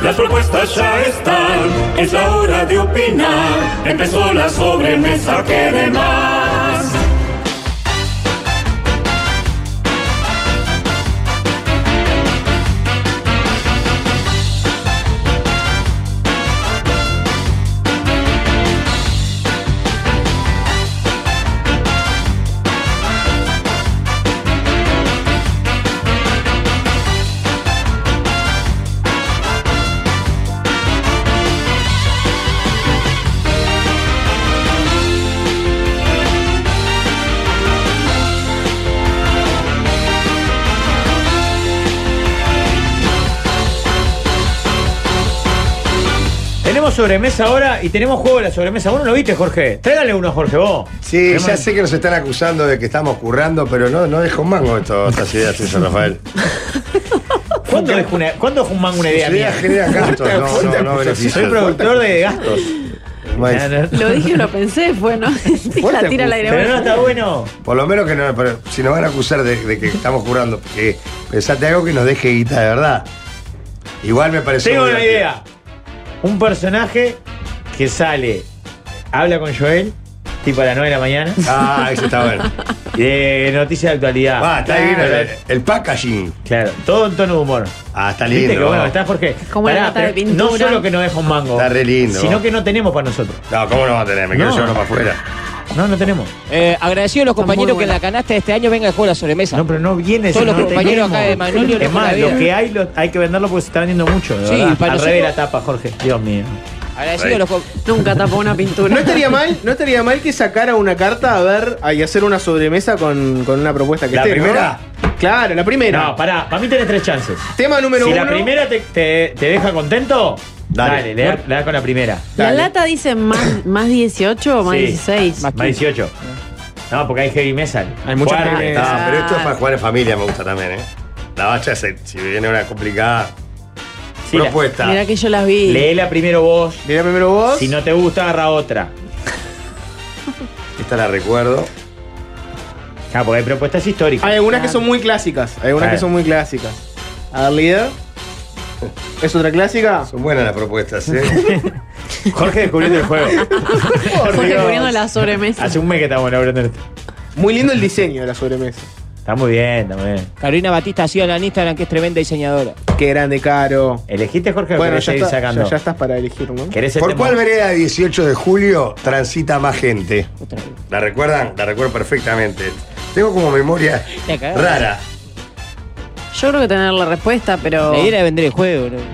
Las propuestas ya están, es la hora de opinar. Empezó la sobremesa, ¿qué de más? Tenemos sobremesa ahora y tenemos juego de la sobremesa. ¿Vos no lo viste, Jorge? Tráigale uno, Jorge, vos. Sí, ya sé que nos están acusando de que estamos currando, pero no dejo un mango estas ideas, César Rafael. ¿Cuándo es un mango una idea mía? Genera gastos, no beneficios. Soy productor de gastos. Lo dije, lo pensé, fue, ¿no? La tira al aire. Pero no está bueno. Por lo menos que no, pero si nos van a acusar de que estamos curando, porque pensate algo que nos deje guita de verdad. Igual me parece. Tengo una idea. Un personaje que sale, habla con Joel, tipo a las 9 de la mañana. Ah, ese está bueno. De noticias de actualidad. Ah, está bien el packaging. Claro, todo en tono de humor. Ah, está ¿Viste lindo. que bueno, está Jorge? Como la lata de pintura. No solo que no deja un mango. Está re lindo. Sino que no tenemos para nosotros. No, ¿cómo no va a tener? Me quiero llevarlo para afuera. No tenemos. Agradecido a los compañeros que en la canasta de este año venga el juego de la sobremesa. No, pero no viene. Todos los no compañeros tenemos. acá de Magnolio. Es más, lo que hay que venderlo porque se está vendiendo mucho. De Sí, verdad. para Al nosotros- revés la tapa, Jorge. Dios mío. Agradecido a los Nunca tapó una pintura. No estaría mal que sacara una carta a ver y hacer una sobremesa con una propuesta que ¿La esté, ¿no? primera? Claro, la primera. No, pará. Para mí tenés 3 chances. Tema número Si 1. la primera te deja contento, dale, le das con la primera. La Dale. lata dice más 18 o más Sí. 16. Más 18. No, porque hay heavy metal. Hay mucha Fuerte. heavy No, metal. pero esto es para jugar en familia, me gusta también, ¿eh? La bacha, si viene una complicada Sí, propuesta. Mirá que yo las vi. Léela primero vos. Mira primero vos. Si no te gusta, agarra otra. Esta la recuerdo. Ah, porque hay propuestas históricas. Hay algunas que son muy clásicas. Hay algunas Claro. que son muy clásicas. A ver, líder. ¿Es otra clásica? Son buenas las propuestas, ¿eh? Jorge descubriendo el juego. Jorge poniendo la sobremesa. Hace un mes que estamos laburando en esto. Muy lindo el diseño de la sobremesa. Está muy bien, está muy bien. Carolina Batista ha sido en Instagram, que es tremenda diseñadora. Qué grande, Caro. ¿Elegiste, Jorge, o Bueno, querés ya, seguir está, sacando? ya estás para elegir, ¿no? ¿Querés el ¿Por tema? cuál vereda 18 de julio transita más gente? Otra vez. ¿La recuerdan? La recuerdo perfectamente. Tengo como memoria Ya cagaste. rara. Yo creo que tener la respuesta, pero. La idea era vender el juego, ¿no?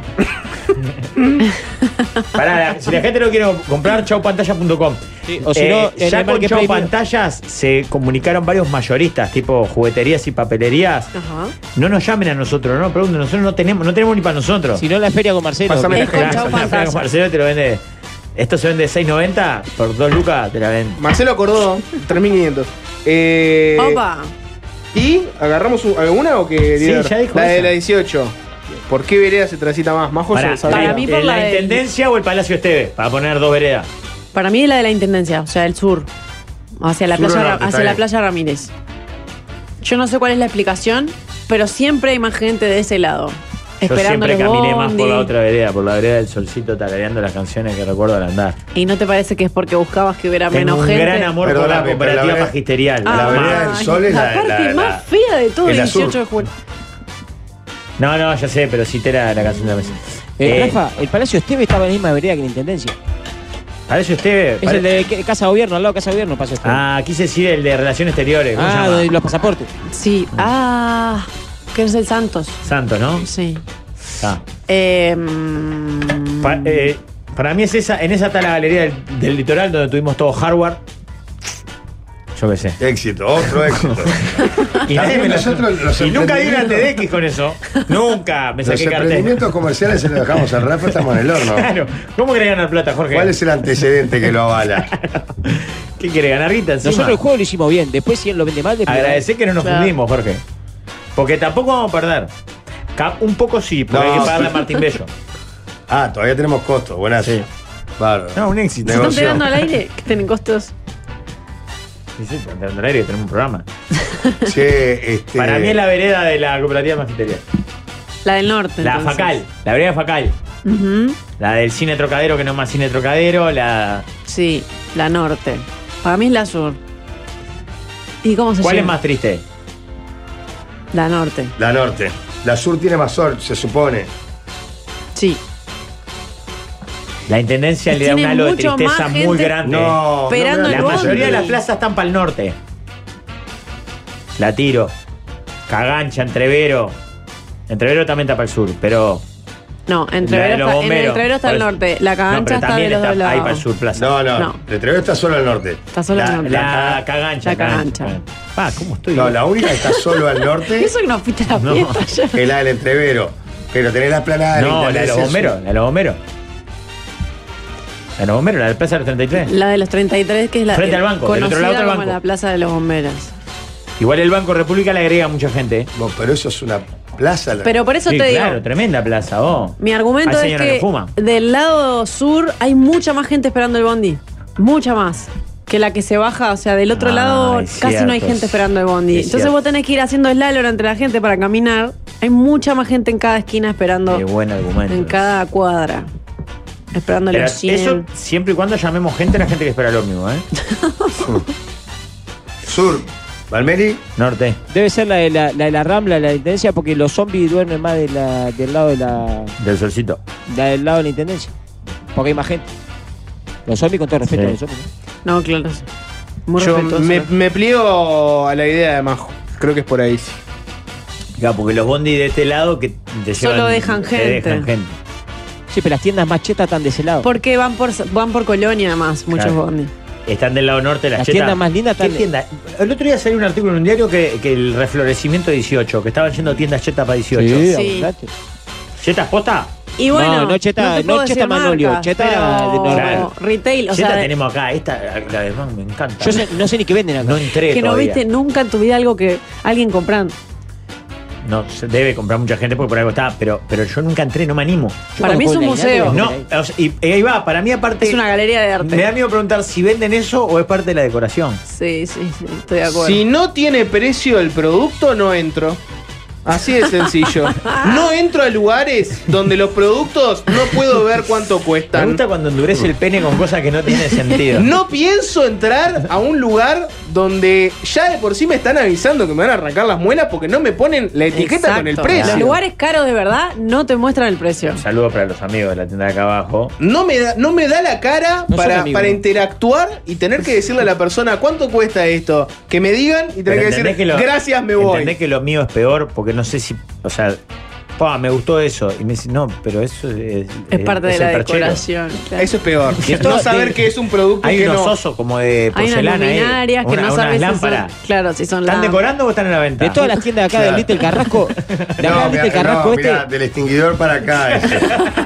Pará, si la gente lo quiere comprar, chaupantalla.com. Sí, o si no, en ya el con Marketplace Chau mío. Pantallas se comunicaron varios mayoristas, tipo jugueterías y papelerías. Ajá. No nos llamen a nosotros, no pregunten, nosotros no tenemos ni para nosotros. Si no, la feria con Marcelo. Pásame Es con Claro, Chau la fea Pantallas. con Marcelo te lo vende. Esto se vende $6.90 por 2 lucas, te la venden. Marcelo acordó, 3.500. Opa. ¿Y agarramos alguna o qué? Sí, líder? ya dijo La de esa. la 18. ¿Por qué vereda se transita más? Más Pará, José, ¿sabés? Para mí por ¿la la del- Intendencia o el Palacio Esteve? Para poner 2 veredas. Para mí es la de la intendencia, o sea, el sur. Hacia la Sur o playa, norte, está hacia la bien. playa Ramírez. Yo no sé cuál es la explicación, pero siempre hay más gente de ese lado. Yo Esperando siempre los caminé más por bondi. la otra vereda, por la vereda del Solcito, tarareando las canciones que recuerdo al andar. ¿Y no te parece que es porque buscabas que hubiera Tengo menos un gente? gran amor por la Perdóname, pero cooperativa la vereda- magisterial. la vereda del Ay, Sol es la- parte la- más fea de todo es el la sur. 18 de julio. No, ya sé, pero cité la canción de la mesa. Rafa, el Palacio Esteve estaba en la misma vereda que la Intendencia. Parece usted. Es el de Casa Gobierno, al lado de Casa Gobierno, Palacio Esteve. Ah, quise decir el de Relaciones Exteriores. ¿Cómo se llama? de los pasaportes. Sí. Ah, que es el Santos. Santos, ¿no? Sí. Ah. Mm, Para mí es esa, en esa está la galería del litoral donde tuvimos todo hardware. Yo qué sé. Éxito, otro éxito. Y, nadie me lo- Nosotros los y nunca di una emprendimientos- TDX con eso. Nunca me Los saqué cartel. emprendimientos comerciales se los dejamos al Rafa, estamos en el horno. Claro. ¿Cómo querés ganar plata, Jorge? ¿Cuál es el antecedente que lo avala? ¿Qué quiere ganar guita encima? Nosotros el juego lo hicimos bien. Después, si él lo vende mal, después. Agradecer que no nos Claro. fundimos, Jorge. Porque tampoco vamos a perder. Un poco sí, porque No. hay que pagarle a Martín Bello. Ah, todavía tenemos costos, buenas. Sí. Bárbaro. No, un éxito. ¿Se están Negocio. pegando al aire? Que tienen costos. Sí, sí, entrando al aire que tenemos un programa. Che, Para mí es la vereda de la cooperativa magisterial. La del norte. La entonces. Facal, la vereda Facal. Ujú. La del cine Trocadero, que no es más cine Trocadero, Sí, la norte. Para mí es la sur. ¿Y cómo se ¿Cuál es llama? más triste? La norte. La norte. La sur tiene más sol, se supone. Sí. La intendencia le da Tiene un halo de mucho tristeza más muy gente grande. No, esperando no me el La da- bondi. mayoría de las plazas están para el norte. La tiro. Cagancha, Entrevero. Entrevero también está para el sur, pero. No, La de Entrevero los está, en bomberos. el Entrevero está Por el eso. norte. La No, Cagancha pero está de también los dos está ahí para el lados. sur, plaza. No, no. No. El Entrevero está solo al norte. Está solo al norte. La Cagancha. La Cagancha. ¿Cómo estoy? No, la única que está solo al norte Eso que no fuiste a la No. fiesta ya. es la del Entrevero. Pero tenés la planada de No, la de los Intendencia bomberos. Sur. La de los bomberos. La de los bomberos, la del Plaza de los 33. La de los 33, que es la Frente al banco, del otro conocida lado está el como banco. la Plaza de los Bomberos. Igual el Banco República le agrega mucha gente. No, pero eso es una plaza. Pero por eso Sí, te digo, claro, tremenda plaza, vos. mi argumento Hay es señora que que fuma. del lado sur hay mucha más gente esperando el bondi. Mucha más. Que la que se baja, o sea, del otro Ah, lado es casi no hay cierto, gente esperando el bondi. es Entonces cierto. vos tenés que ir haciendo slalom entre la gente para caminar. Hay mucha más gente en cada esquina esperando, Qué buen argumento. en cada cuadra. Esperando Pero los 100. eso siempre y cuando llamemos gente, la gente que espera lo mismo, ¿eh? Sur. Valmeri. Norte. Debe ser la de la Rambla, la de la Intendencia, porque los zombies duermen más del lado de la Del solcito. del lado de la Intendencia. Porque hay más gente. Los zombies, con todo respeto Sí. a los zombies, ¿no? No, claro. Sí. Muy Yo respetuoso. me pliego a la idea de Majo. Creo que es por ahí, sí. Claro, porque los bondi de este lado que te Solo llevan, dejan te gente. dejan gente. Sí, pero las tiendas más chetas están de ese lado. Porque van por Colonia, además, muchos Claro. bondi. Están del lado norte, las Las chetas. tiendas más lindas ¿Qué están- tienda? El otro día salió un artículo en un diario que el reflorecimiento 18, que estaban yendo tiendas chetas para 18. Sí, Sí. abundante. ¿Chetas posta? Y bueno, No, no cheta- te puedo no cheta decir Manolio, marcas, cheta pero de normal. retail, o Cheta sea, tenemos acá, esta, la de Man, me encanta. Yo no sé ni qué venden acá. No entré que no todavía. viste nunca en tu vida algo que alguien comprando. No, se debe comprar mucha gente porque por algo está, pero yo nunca entré, no me animo. Yo Para cuando mí es puedo un ir a Aguinaldo, museo. voy a No, comer ahí. o sea, y ahí va, para mí aparte. Es una galería de arte. Me da miedo preguntar si venden eso o es parte de la decoración. Sí, estoy de acuerdo. Si no tiene precio el producto, no entro. Así de sencillo. No entro a lugares donde los productos no puedo ver cuánto Me cuestan. gusta cuando endurece el pene con cosas que no tienen sentido. No pienso entrar a un lugar donde ya de por sí me están avisando que me van a arrancar las muelas porque no me ponen la etiqueta con el Exacto. precio. Los lugares caros de verdad no te muestran el precio. Un saludo para los amigos de la tienda de acá abajo. No me da la cara No son amigos, para ¿no? interactuar y tener que decirle a la persona cuánto cuesta esto. Que me digan y tener que entendés decir gracias, me Entendés voy. que lo mío es peor porque no sé si. O sea, me gustó eso. Y me dice, no, pero eso Es parte de el la perchero. decoración. claro. Eso es peor. Y No saber que es un producto Hay que unos no. osos como de Hay unas porcelana. luminarias que no unas sabes si son, lámparas. claro, si son ¿Están lámparas. decorando o están en la venta? De todas las tiendas de acá Claro. del Little Carrasco, de acá del Little mirá, Carrasco no, este, mirá, del extinguidor para acá. ese.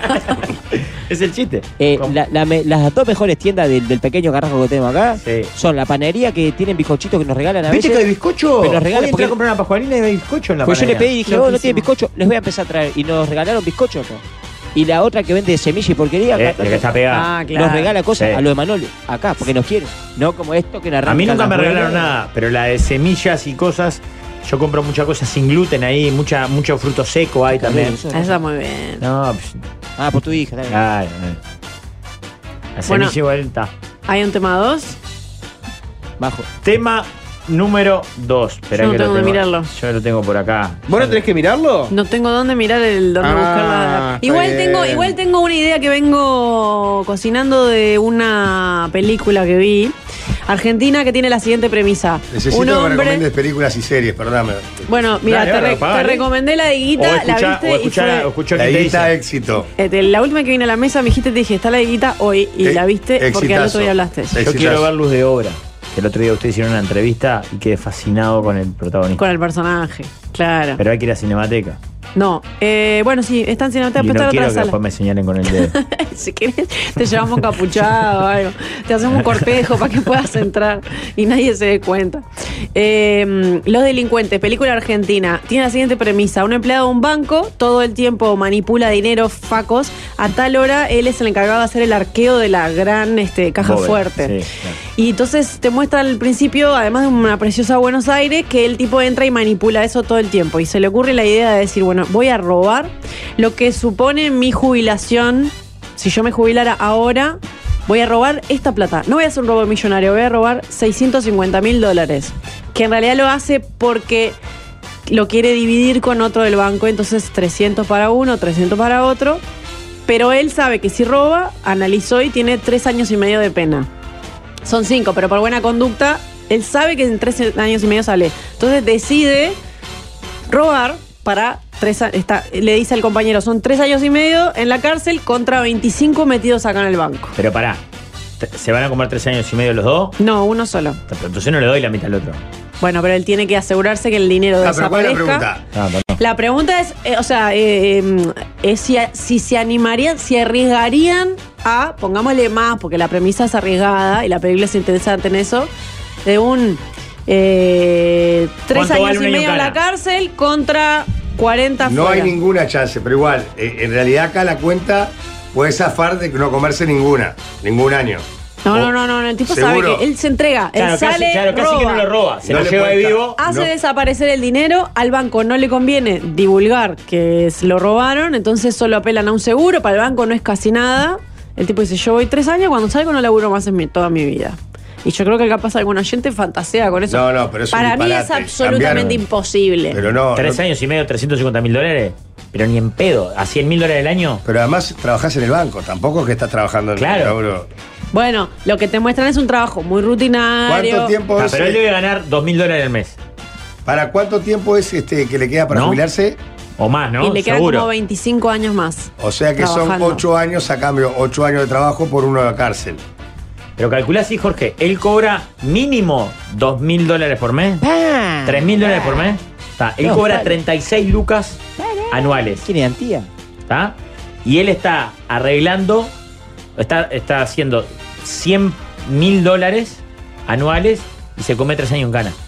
Es el chiste. ¿Cómo? las dos mejores tiendas del pequeño Carrasco que tenemos acá Sí. son la panadería que tienen bizcochitos que nos regalan a ¿Viste veces. que hay bizcocho? Pero nos regalan Hoy entré porque- a comprar una pascualina y hay bizcocho en la Pues yo le panadería. pedí y dije, Loquísimo. no tienen bizcocho, les voy a empezar a traer. Y nos regalaron bizcocho acá. Y la otra que vende semilla y porquería, acá, La que está pegada. Ah, claro. nos regala cosas Sí. a lo de Manolio, acá, porque nos quieren. No como esto que A mí nunca me regalaron nada, pero la de semillas y cosas, yo compro muchas cosas sin gluten ahí, mucho fruto seco hay también. Esa está muy bien. No, pues, Ah, por tu hija, también. ay. La Bueno. semilla igual está. ¿Hay un tema 2? Bajo. Tema número 2. Esperá Yo no que tengo lo que mirarlo. Yo lo tengo por acá. ¿Vos no tenés que mirarlo? No tengo dónde mirar dónde Ah, buscarla. está Igual bien. tengo una idea que vengo cocinando de una película que vi argentina que tiene la siguiente premisa. Necesito un que me hombre. recomiendes películas y series, perdóname. Bueno, mira, Dale, ahora, te pagale. recomendé la de Guita, la viste y fue. escuchó La que te guita dice. éxito. La última que vine a la mesa me dijiste, te dije, está la de Guita hoy y la viste porque al otro día hablaste. Sí. Yo quiero Exitazo. ver Luz de Obra. Que el otro día ustedes hicieron una entrevista y quedé fascinado con el protagonista. Con el personaje, claro. Pero hay que ir a Cinemateca. No, bueno, sí, está en Cinemateca, Y pero no está en quiero otra que sala. después me señalen con el dedo. Si querés, te llevamos capuchado o algo. Te hacemos un cortejo para que puedas entrar y nadie se dé cuenta. Los delincuentes, película argentina, tiene la siguiente premisa. Un empleado de un banco todo el tiempo manipula dinero, facos. A tal hora, él es el encargado de hacer el arqueo de la gran caja Bobe, fuerte. sí, claro. Y entonces te muestra al principio, además de una preciosa Buenos Aires, que el tipo entra y manipula eso todo el tiempo. Y se le ocurre la idea de decir, bueno, voy a robar lo que supone mi jubilación, si yo me jubilara ahora, voy a robar esta plata. No voy a hacer un robo millonario, voy a robar $650.000. Que en realidad lo hace porque lo quiere dividir con otro del banco, entonces 300 para uno, 300 para otro. Pero él sabe que si roba, analizó y tiene 3 años y medio de pena. Son 5, pero por buena conducta, él sabe que en 3 años y medio sale. Entonces decide robar para 3 años. Le dice al compañero, son 3 años y medio en la cárcel contra 25 metidos acá en el banco. Pero pará, ¿se van a comer 3 años y medio los dos? No, uno solo. Pero entonces no le doy la mitad al otro. Bueno, pero él tiene que asegurarse que el dinero pero ¿cuál es desaparezca. la pregunta? No. La pregunta es, si se animarían, si arriesgarían a, pongámosle más, porque la premisa es arriesgada y la película es interesante en eso, de un 3 años y medio en la cárcel contra 40 No fuera. hay ninguna chance, pero igual, en realidad acá la cuenta puede zafar de no comerse ningún año. No, el tipo sabe ¿Seguro? que él se entrega, Claro, él sale, casi roba, que no lo roba, se No lo le lleva de cuenta. vivo. hace No. desaparecer el dinero, al banco no le conviene divulgar que lo robaron, entonces solo apelan a un seguro, para el banco no es casi nada. El tipo dice, yo voy 3 años, cuando salgo no laburo más en toda mi vida. Y yo creo que capaz algún oyente fantasea con eso. No, pero es un para mí es disparate. absolutamente Cambiaron. imposible. Pero no. 3 años y medio, $350.000. Pero ni en pedo. ¿A $100.000 al año? Pero además trabajás en el banco, tampoco es que estás trabajando en Claro. el laburo. Bueno, lo que te muestran es un trabajo muy rutinario. ¿Cuánto tiempo es? Pero él debe ganar $2.000 al mes. ¿Para cuánto tiempo es que le queda para ¿No? jubilarse? O más, ¿no? Y le quedan Seguro. como 25 años más. O sea que trabajando. son 8 años a cambio, 8 años de trabajo por 1 de cárcel. Pero calculá así, Jorge. Él cobra mínimo $2.000 por mes. $3.000 por mes. Está. Él No, cobra vale. 36 lucas anuales. ¿Quién es Antía? ¿Está? Y él está arreglando, está haciendo $100.000 anuales y se come 3 años en cana.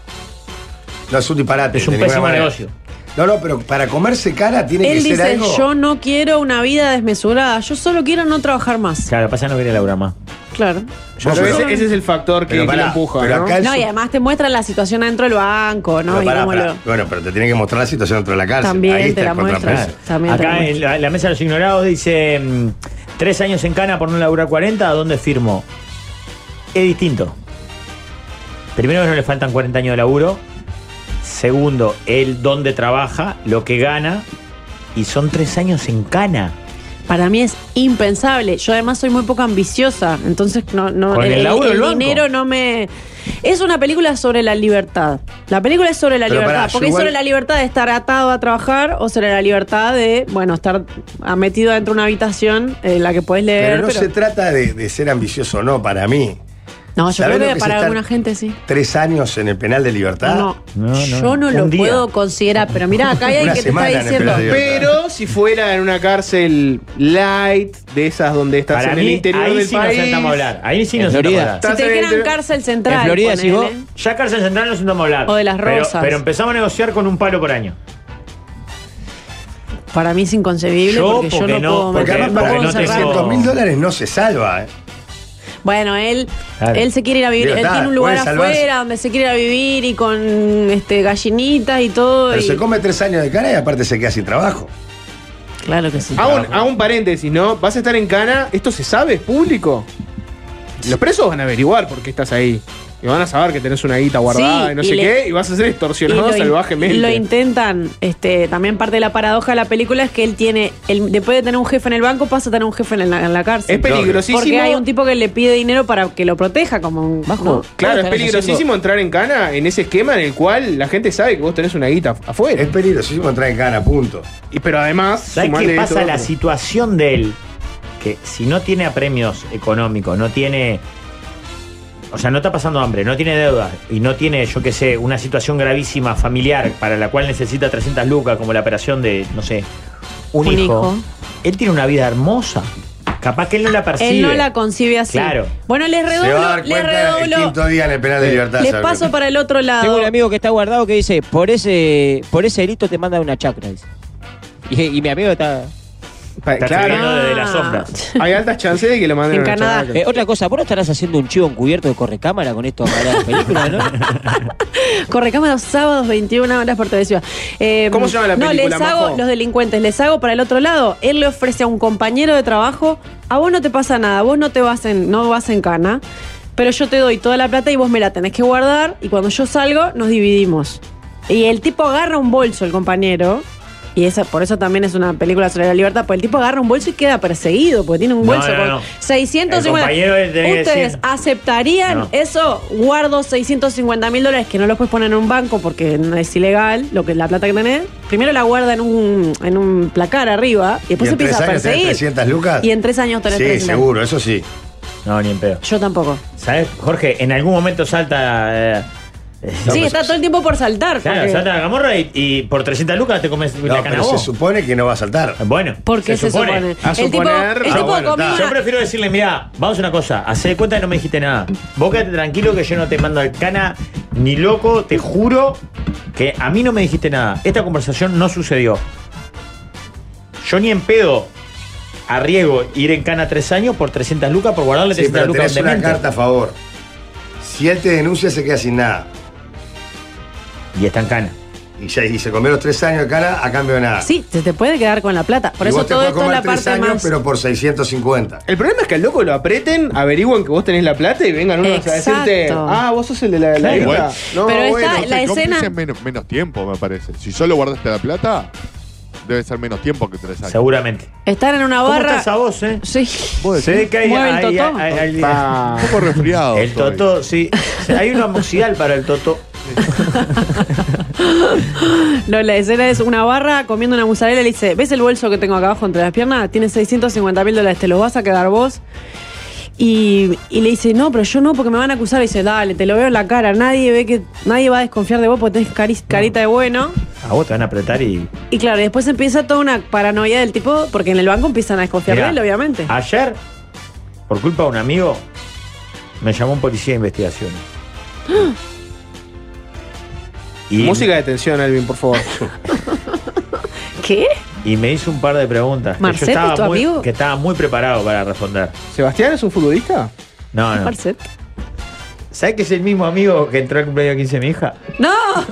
No, es un disparate. Es un de ninguna pésimo manera. negocio. No, pero para comerse cara tiene Él que ser dice, algo. yo no quiero una vida desmesurada, yo solo quiero no trabajar más. Claro, pasa no quiere laburar más. Claro. Yo Pero creo- ese es el factor que Pero lo pará, empuja, pero ¿no? acá el No, y además te muestra la situación adentro del banco, ¿no? Pero Y pará, cómo pará. lo- Bueno, pero te tiene que mostrar la situación dentro de la cárcel. También Ahí te está la el muestra. contrapeso. También te la Acá muestra. en la mesa de los ignorados dice 3 años en cana por no laburar 40, ¿a dónde firmo? Es distinto. Primero, no le faltan 40 años de laburo. Segundo, él dónde trabaja, lo que gana. Y son 3 años en cana. Para mí es impensable. Yo además soy muy poco ambiciosa, entonces no Con el laburo del banco. dinero no me... Es una película sobre la libertad. La película es sobre la Pero libertad. pará, porque yo es sobre igual- la libertad de estar atado a trabajar o sobre la libertad de, bueno, estar metido dentro de una habitación en la que puedes leer. Pero no se trata de ser ambicioso, no, para mí. No, yo ¿Sabés creo lo que que para es estar alguna gente sí. 3 años en el penal de libertad. No, No, no. yo no Un lo día. puedo considerar, pero mira, acá hay alguien Una que te está semana en el diciendo. penal de libertad. Pero si fuera en una cárcel light, de esas donde estás Para en el mí, interior ahí del sí país. nos sentamos a hablar. Ahí sí En nos sentamos a Florida. hablar. Si te Estás en quedan el- cárcel central. en Florida, ponele. si vos- Ya cárcel central nos sentamos a hablar. O de las Rosas. Pero empezamos a negociar con un palo por año. Para mí es inconcebible Yo, porque yo porque no no- puedo Porque meter- además no para puedo no tengo- encerrar. $300.000 no se salva, ¿eh? Bueno, él Claro. se quiere ir a vivir, Digo, él está, tiene un lugar puede salvarse. afuera donde se quiere ir a vivir y con gallinitas y todo. Pero y- se come 3 años de cara y aparte se queda sin trabajo. Claro que sí. A un paréntesis, ¿no? Vas a estar en cana, ¿esto se sabe? ¿Es público? Los presos van a averiguar por qué estás ahí. Y van a saber que tenés una guita guardada Sí, y no y sé le- qué, y vas a ser extorsionado salvajemente. Lo intentan, también parte de la paradoja de la película es que él tiene, después de tener un jefe en el banco, pasa a tener un jefe en la cárcel. Es peligrosísimo. Porque hay un tipo que le pide dinero para que lo proteja, como un Bajo. ¿no? Claro, es Estás peligrosísimo haciendo- entrar en cana en ese esquema en el cual la gente sabe que vos tenés una guita afuera. Es peligrosísimo entrar en cana, punto. Pero además, ¿Sabes sumarle qué pasa? esto La otro. situación de él, que si no tiene apremios económicos, no tiene. O sea, no está pasando hambre, no tiene deuda y no tiene, yo qué sé, una situación gravísima familiar para la cual necesita 300 lucas, como la operación de, no sé, un Un hijo. hijo. Él tiene una vida hermosa. Capaz que él no la percibe. Él no la concibe así. Claro. Bueno, les Se va a redoblo, dar les cuenta el redoblo. quinto día en el penal de libertad. Les ¿sabes? paso para el otro lado. Tengo un amigo que está guardado que dice, por ese delito te manda una chacra, dice. Y mi amigo está... Está escribiendo desde las sombras. Hay altas chances de que lo manden En a una Canadá. chavaca. Otra cosa, vos no estarás haciendo un chivo encubierto de correcámara con esto para la película, ¿no? Correcámara los sábados, 21 horas por televisión. ¿Cómo se llama la No, película, les hago, Majo? los delincuentes, les hago para el otro lado. Él le ofrece a un compañero de trabajo, a vos no te pasa nada, vos no vas en cana, pero yo te doy toda la plata y vos me la tenés que guardar y cuando yo salgo nos dividimos. Y el tipo agarra un bolso, el compañero, y por eso también es una película sobre la libertad, porque el tipo agarra un bolso y queda perseguido, porque tiene un No, bolso no, con no. 650. El compañero tiene que ¿Ustedes decir- aceptarían No. eso? Guardo $650.000 que no los puedes poner en un banco porque no es ilegal, la plata que tenés. Primero la guarda en un placar arriba y después ¿Y en empieza a 3 años tenés perseguir. 300 lucas? Y en 3 años tenés Sí, 300. seguro, eso sí. No, ni en pedo. Yo tampoco. ¿Sabes, Jorge? En algún momento salta. Sí, está todo el tiempo por saltar. Claro, porque- salta la camorra y por 300 lucas te comes la No, cana pero se vos. supone que no va a saltar. Bueno, ¿Por qué se supone? A El tipo, suponer- el Ah, tipo bueno, comió está. yo prefiero decirle, mira, vamos a una cosa, hacé de cuenta que no me dijiste nada. Vos quédate tranquilo que yo no te mando al cana ni loco, te juro que a mí no me dijiste nada. Esta conversación no sucedió. Yo ni en pedo arriesgo ir en cana 3 años por 300 lucas, por guardarle Sí, 300 pero lucas tenés a un una demente. carta a favor. Si él te denuncia, se queda sin nada. Y está en cana. Y se comió los 3 años de cana a cambio de nada. Sí, se te puede quedar con la plata. Por y eso vos te todo puedes esto es comer la 3 parte años, más. pero por 650. El problema es que al loco lo aprieten, averigüen que vos tenés la plata y vengan unos a decirte, Exacto. vos sos el de la Claro, guita. igual. No, Pero está bueno. la escena- Menos tiempo, me parece. Si solo guardaste la plata, debe ser menos tiempo que 3 años. Seguramente. Estar en una ¿Cómo barra. está esa voz, eh? Sí. ¿Vos Se decís? ve que hay, ¿Mueve el hay- totó? hay- Pa. Un poco resfriado. el estoy. totó, sí. Hay una amoxial para el totó. No, la escena es una barra comiendo una mozzarella y le dice, ¿ves el bolso que tengo acá abajo entre las piernas? Tiene $650.000, ¿te los vas a quedar vos? Y le dice, no, pero yo no, porque me van a acusar. Y dice, dale, te lo veo en la cara. Nadie va a desconfiar de vos porque tenés carita de bueno. A vos te van a apretar y. Y claro, después empieza toda una paranoia del tipo, porque en el banco empiezan a desconfiar Mirá, de él, obviamente. Ayer, por culpa de un amigo, me llamó un policía de investigaciones. Y, Música de tensión, Alvin, por favor. ¿Qué? y me hizo un par de preguntas que yo ¿Marcet es tu estaba muy, amigo? que estaba muy preparado para responder. ¿Sebastián es un futbolista? No, no. Marcet. ¿Sabes que es el mismo amigo que entró al cumpleaños 15 de mi hija? ¡No!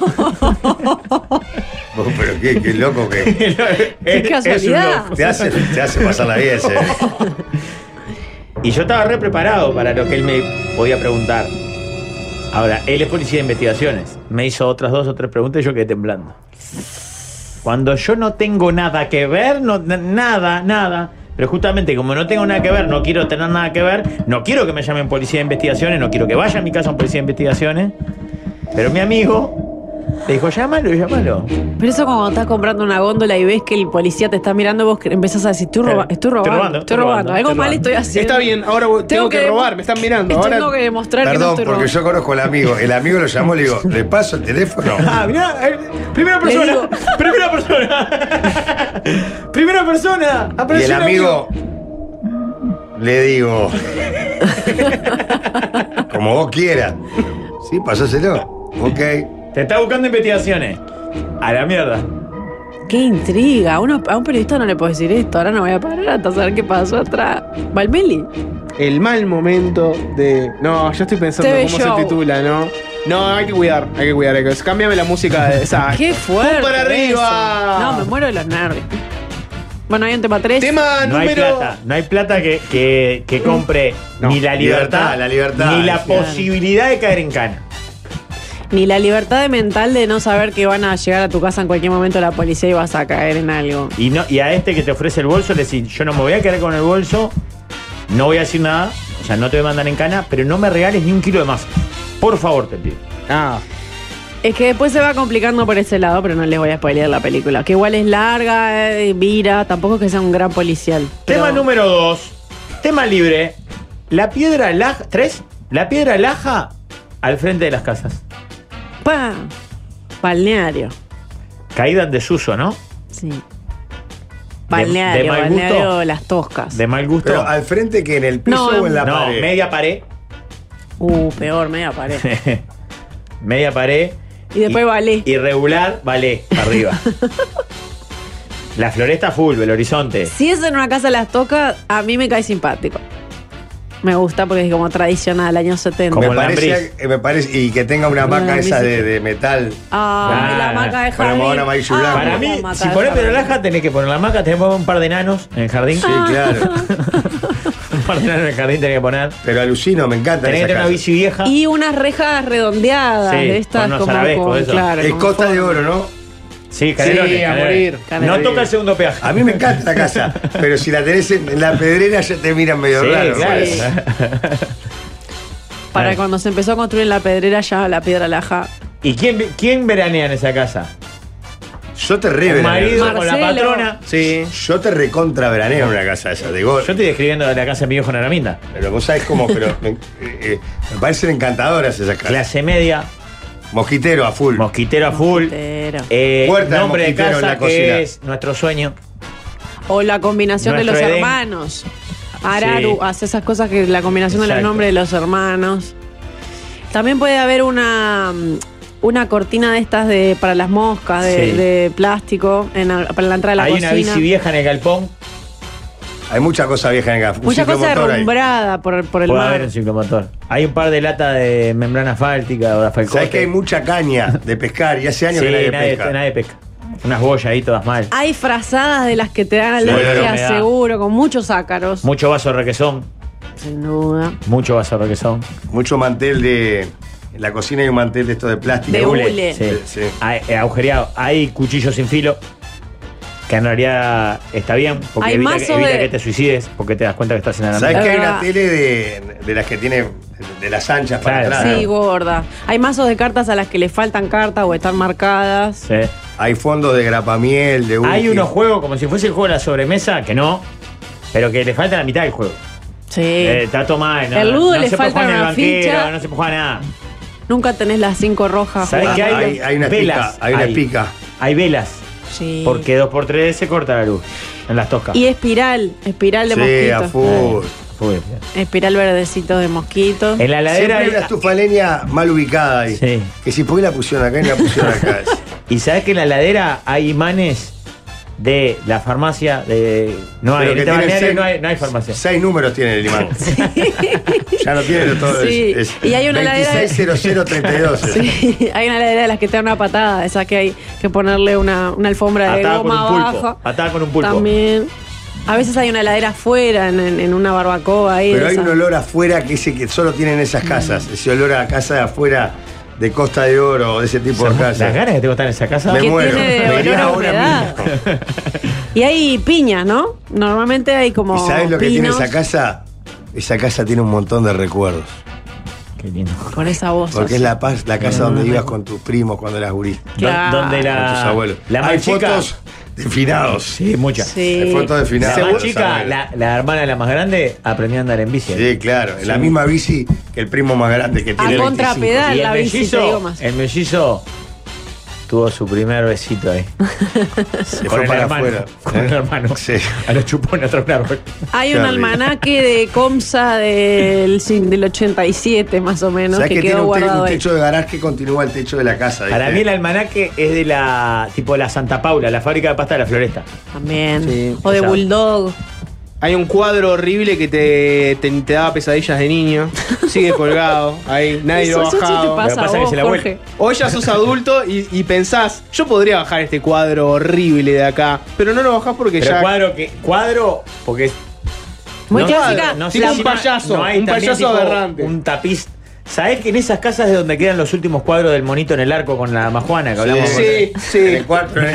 Vos, pero qué loco que ¡Qué casualidad! un loco. te hace pasarla bien. Y yo estaba re preparado para lo que él me podía preguntar. Ahora, él es policía de investigaciones. Me hizo otras 2 o 3 preguntas y yo quedé temblando. Cuando yo no tengo nada que ver, nada. Pero justamente como no tengo nada que ver, no quiero tener nada que ver, no quiero que me llamen policía de investigaciones, no quiero que vaya a mi casa un policía de investigaciones. Pero mi amigo le dijo, llámalo. Pero eso cuando estás comprando una góndola y ves que el policía te está mirando, vos empezás a decir, estoy robando. Algo mal estoy haciendo. Está bien, ahora tengo que robar, me están mirando. Ahora Tengo que demostrar que no Perdón, estoy porque robando. yo conozco al amigo. El amigo lo llamó, le digo, ¿le paso el teléfono? Ah, mirá, primera persona. digo- Primera persona. Primera persona. Y Apareció el un amigo le digo, como vos quieras. Sí, pasáselo. Ok. Te está buscando investigaciones. A la mierda. Qué intriga. A un periodista no le puedo decir esto. Ahora no voy a parar hasta saber qué pasó atrás. Valmeli. el mal momento de... No, yo estoy pensando TV cómo show. se titula, ¿no? No, hay que cuidar. Cámbiame la música de esa. Qué fuerte. ¡Pum para arriba! eso. No, me muero de los nervios. Bueno, hay un tema 3. Tema No hay número... plata. No hay plata que compre No. ni la libertad, La libertad. ni la Claro. posibilidad de caer en cana. Ni la libertad de mental de no saber que van a llegar a tu casa en cualquier momento la policía y vas a caer en algo. Y a este que te ofrece el bolso le decís, yo no me voy a quedar con el bolso, no voy a decir nada, o sea, no te voy a mandar en cana, pero no me regales ni un kilo de más. Por favor, te pido. Ah, Es que después se va complicando por ese lado, pero no les voy a spoilear la película. Que igual es larga, vira, tampoco es que sea un gran policial. Tema pero- número 2, tema libre. La piedra laja, 3, la piedra laja al frente de las casas. ¡Pah! Balneario. Caída en desuso, ¿no? Sí. Balneario, de mal balneario gusto. Las Toscas. De mal gusto. Pero al frente que en el piso No, o en la no, pared. media pared. Peor, media pared. Media pared. Y después ballet. Irregular, ballet, arriba. La Floresta full, Belo Horizonte. Si es en una casa de las tocas, a mí me cae simpático. Me gusta porque es como tradicional, años 70. Como me parece, y que tenga una hamaca esa de metal. La hamaca de Con jardín. almohadón amarillo y blanco. Para mí, hamaca si de ponés jardín. Pedro Laja, tenés que poner la hamaca, tenés que poner un par de enanos en el jardín. Sí, claro. Un par de enanos en el jardín tenés que poner. Pero alucino, me encanta Tenés que esa tener una casa. bici vieja. Y unas rejas redondeadas Sí, de estas con unos como arabescos, con, eso. claro, Es con Costa de forma. Oro, ¿no? Sí, Canelones, Sí, a Canelones. morir. No Canelones. toca el segundo peaje. A mí me encanta la casa, pero si la tenés en la pedrera ya te miran medio Sí, raro. claro. pues. Para cuando se empezó a construir en la pedrera ya la piedra laja. ¿Y quién veranea en esa casa? Yo te re Un marido veraneo. con la Marcelo. patrona. Sí. Yo te recontra veraneo en una casa esa de gol. Yo estoy describiendo la casa de mi viejo en Araminda. Pero vos sabés cómo, pero me parecen encantadoras esas casas. Clase media, Mosquitero a full. mosquitero a full. Pero. Puerta de Nombre de mosquitero en casa la cocina. que es nuestro sueño. O la combinación de los Nuestro Edén. hermanos. Araru, Sí. hace esas cosas que la combinación de los Exacto. nombres de los hermanos. También puede haber una cortina de estas para las moscas, Sí. de plástico, para la entrada de la Hay cocina. una bici vieja en el galpón. Hay mucha cosa vieja en acá. Un Mucha cosa ciclomotor ahí. derrumbrada por el Puede mar. haber un ciclomotor. Hay un par de latas de membrana asfáltica o de asfalcote. Sabés que hay mucha caña de pescar y hace años Sí, que nadie pesca. nadie pesca. Unas boyas ahí todas mal. Hay frazadas de las que te dan Sí, alergia, humedad. seguro, con muchos ácaros. Mucho vaso de requesón. Sin duda. Mucho vaso de requesón. Mucho mantel de. En la cocina hay un mantel de esto de plástico. De hule. Sí. Sí. Hay, agujereado. Hay cuchillos sin filo. Que en realidad está bien. Porque Hay evita, mazos evita de- que te suicides. Porque te das cuenta que estás en la ¿Sabés Es que hay verdad. una tele de las que tiene. De las anchas para Claro, atrás? Sí, gorda. Hay mazos de cartas a las que le faltan cartas o están marcadas. Sí. Hay fondos de grapamiel, de Hay whisky. unos juegos como si fuese el juego de la sobremesa. Que no. Pero que le falta la mitad del juego. Sí. Está tomado. El ludo no le se puede falta jugar en el una banquero, ficha. no se puede jugar nada. Nunca tenés las 5 rojas. ¿Sabés jugadas. qué hay? Hay una velas. pica, hay una pica. Hay velas. Sí. Porque 2x3 se corta la luz en las toscas. Y espiral de Sí, mosquitos. a full. Fue. Espiral verdecito de mosquitos. En la Siempre heladera hay una estufa de leña mal ubicada ahí. Sí. Que si por qué la pusieron acá y la pusieron acá. Y sabes que en la heladera hay imanes de la farmacia de. No hay, Pero en que este tiene balneario seis- no hay farmacia. 6 números tiene el imán. Ya no tiene todo. Sí. Y hay una heladera- 260032. Sí, hay una heladera de las que te dan una patada, esa que hay que ponerle una alfombra de Atada con goma un pulpo. abajo. Atada con un pulpo. También. A veces hay una heladera afuera, en una barbacoa ahí. Pero de hay un esas. olor afuera que ese que solo tienen esas casas. Ese olor a la casa de afuera de Costa de Oro, de ese tipo de Las casas. ganas que tengo de estar en esa casa. Me que muero. tiene Me olor iría a ahora humedad. mismo. Y hay piñas, ¿no? Normalmente hay como. ¿Y sabes lo que tiene pinos. esa casa? Esa casa tiene un montón de recuerdos. Qué lindo. Con esa voz. Porque es la casa donde ibas con tus primos cuando eras gurí. Claro. Donde Con tus la. abuelos. La más Hay chica. fotos de finados. Sí, muchas. Sí. Hay fotos de La finados. más de los chica, abuelos. la hermana de la más grande, aprendió a andar en bici. Sí, claro. En la misma bici que el primo más grande que tiene 25. contrapedal. Y la bici, te digo más. el mellizo tuvo su primer besito ahí. Se Con fue el para hermano. afuera. Con el hermano. Sí. A los chupones atrás de un árbol. Hay Qué un horrible. almanaque de Comsa del 87, más o menos, ¿Sabes que que tiene quedó un guardado ahí. techo de garaje que continúa el techo de la casa? Para ¿viste? mí el almanaque es de la tipo de la Santa Paula, la fábrica de pasta de la Floresta. También. Sí. O de Esa. Bulldog. Hay un cuadro horrible que te daba pesadillas de niño. Sigue colgado. Ahí nadie lo ha Eso sí te bajado. pasa pasa a que vos, se la Jorge. Hoy ya sos adulto y pensás, yo podría bajar este cuadro horrible de acá. Pero no lo bajás porque Pero ya. cuadro, porque Muy no, clásica. no sé Tipo si un payaso, no hay un también payaso tipo aberrante. un tapiz. ¿Sabés que en esas casas de donde quedan los últimos cuadros del monito en el arco con la majuana que hablamos? Sí, En sí. el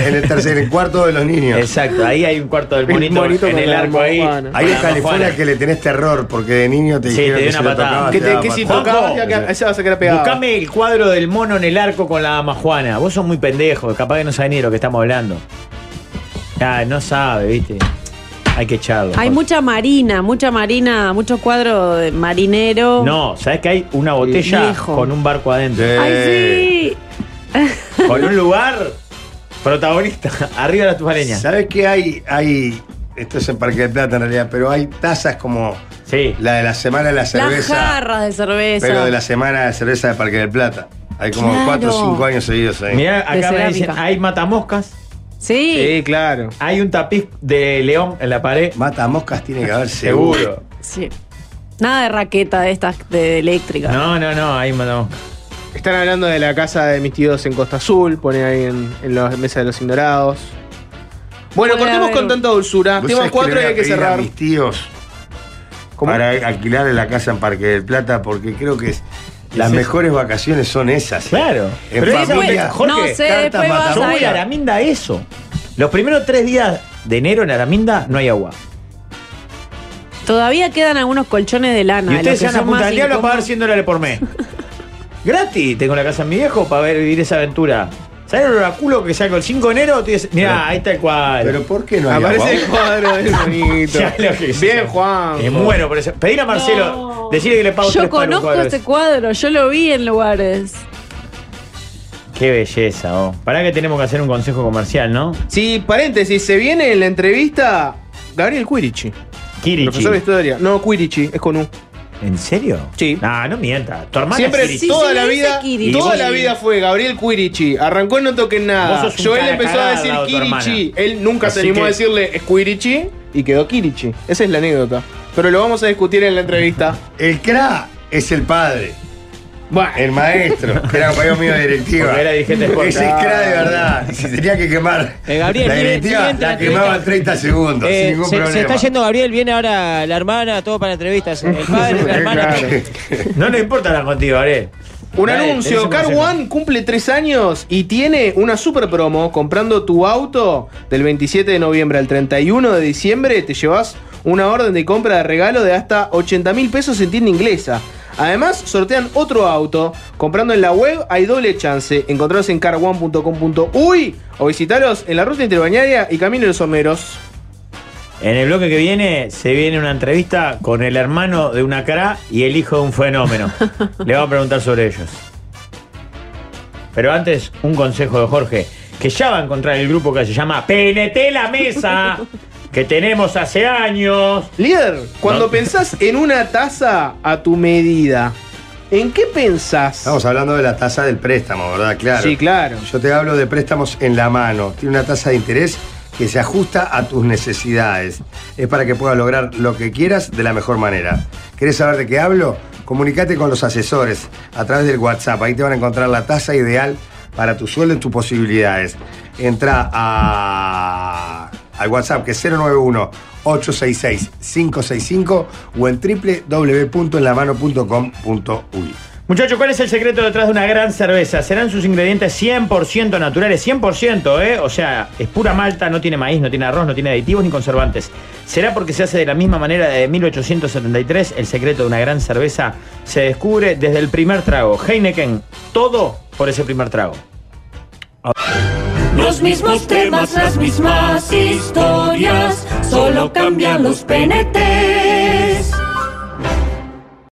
cuarto de los niños. Exacto, ahí hay un cuarto del El monito, monito en con el la arco ahí. majuana. Hay con en la California majuana. que le tenés terror porque de niño te Sí, dijeron te que dio si una lo patada. tocabas Que, te daba que si patada. tocabas Juanjo, ya vas a quedar pegado. Buscame el cuadro del mono en el arco con la majuana. Vos sos muy pendejo, capaz que no sabés ni de lo que estamos hablando. Ah, no sabe, viste. Hay que echarlo. Hay mucha marina, muchos cuadros de marinero. No, ¿sabés que hay una botella Viejo. con un barco adentro? Sí. ¡Ay, sí! Con un lugar protagonista, arriba de la tufaleña. ¿Sabes qué hay? Esto es en Parque del Plata en realidad, pero hay tazas como Sí. la de la semana de la Las cerveza. jarras de cerveza. Pero de la semana de cerveza de Parque del Plata. Hay como Claro. 4 o 5 años seguidos ahí. Mirá, acá me cerámica. dicen, hay matamoscas Sí. Sí, claro. Hay un tapiz de león en la pared. Mata moscas tiene que haber seguro. Sí. Nada de raqueta de estas de eléctrica. No, ahí matamos. Están hablando de la casa de mis tíos en Costa Azul, pone ahí en la mesa de los ignorados. Bueno, Puede cortemos haber. con tanta dulzura. ¿Vos Tema sabés 4 y le voy a hay que pedir cerrar. a mis tíos ¿Cómo? para alquilarle la casa en Parque del Plata porque creo que las eso? mejores vacaciones son esas. Claro. En Pero esa- familia. Jorge, no sé, carta después vas matadora. yo a voy a ir. Araminda a eso. Los primeros 3 días de enero en Araminda no hay agua. Todavía quedan algunos colchones de lana. Y los ustedes que se van a son Punta más del Diablo a pagar incómodos. $100 por mes. Gratis, tengo la casa de mi viejo para vivir esa aventura. ¿Sabes el oráculo que saco el 5 de enero? Mirá, ahí está el cuadro. Pero ¿por qué no hay Aparece agua? el cuadro del bonito. Ya lo que Bien, sea. Juan. Me muero por eso. Pedir a Marcelo, No. decirle que le pago Yo 3 palos conozco cuadros. este cuadro, yo lo vi en lugares. Qué belleza, oh. Pará que tenemos que hacer un consejo comercial, ¿no? Sí, paréntesis, se viene en la entrevista Gabriel Quirichi. Kirichi. Profesor de historia. No, Quirichi, es con U. ¿En serio? Sí. No, no mienta. Tu hermana Siempre, es Kirichi. Sí, toda se la le dice vida, Quirichi. toda la vida fue Gabriel Quirichi. Arrancó en No Toquen Nada. Vos sos un Joel cara empezó a cagada decir al lado de tu Quirichi. hermana. Él nunca se Así animó a que- decirle es Quirichi y quedó Quirichi. Esa es la anécdota. Pero lo vamos a discutir en la entrevista. El CRA es el padre, Bueno, el maestro, que era compañero mío de directiva. Porque era dirigente de Ese es Sporting. CRA de verdad. Y si tenía que quemar Gabriel, la viene- directiva, viene entre la la quemaba en entrevista. 30 segundos, sin ningún problema. se está yendo Gabriel, viene ahora la hermana, todo para entrevistas. El padre, la hermana. claro. No nos importa la contigo, Gabriel. Un Dale, anuncio, tenés un Car consejo. One cumple 3 años y tiene una super promo. Comprando tu auto del 27 de noviembre al 31 de diciembre te llevas una orden de compra de regalo de hasta 80.000 pesos en tienda inglesa. Además, sortean otro auto. Comprando en la web hay doble chance. Encontralos en carone.com.uy o visitalos en la ruta interbañaria y Camino de los Horneros. En el bloque que viene se viene una entrevista con el hermano de una cara y el hijo de un fenómeno. Le vamos a preguntar sobre ellos. Pero antes, un consejo de Jorge, que ya va a encontrar el grupo que se llama PNT La Mesa, que tenemos hace años. Líder, cuando No. pensás en una taza a tu medida, ¿en qué pensás? Estamos hablando de la tasa del préstamo, ¿verdad? Claro. Sí, claro. Yo te hablo de préstamos en la mano. Tiene una tasa de interés que se ajusta a tus necesidades. Es para que puedas lograr lo que quieras de la mejor manera. ¿Querés saber de qué hablo? Comunicate con los asesores a través del WhatsApp. Ahí te van a encontrar la tasa ideal para tu sueldo y tus posibilidades. Entra al WhatsApp que es 091-866-565 o en www.enlamano.com.uy. Muchachos, ¿cuál es el secreto detrás de una gran cerveza? ¿Serán sus ingredientes 100% naturales? 100%, ¿eh? O sea, es pura malta, no tiene maíz, no tiene arroz, no tiene aditivos ni conservantes. ¿Será porque se hace de la misma manera de 1873? El secreto de una gran cerveza se descubre desde el primer trago. Heineken, todo por ese primer trago. Los mismos temas, las mismas historias, solo cambian los PNT.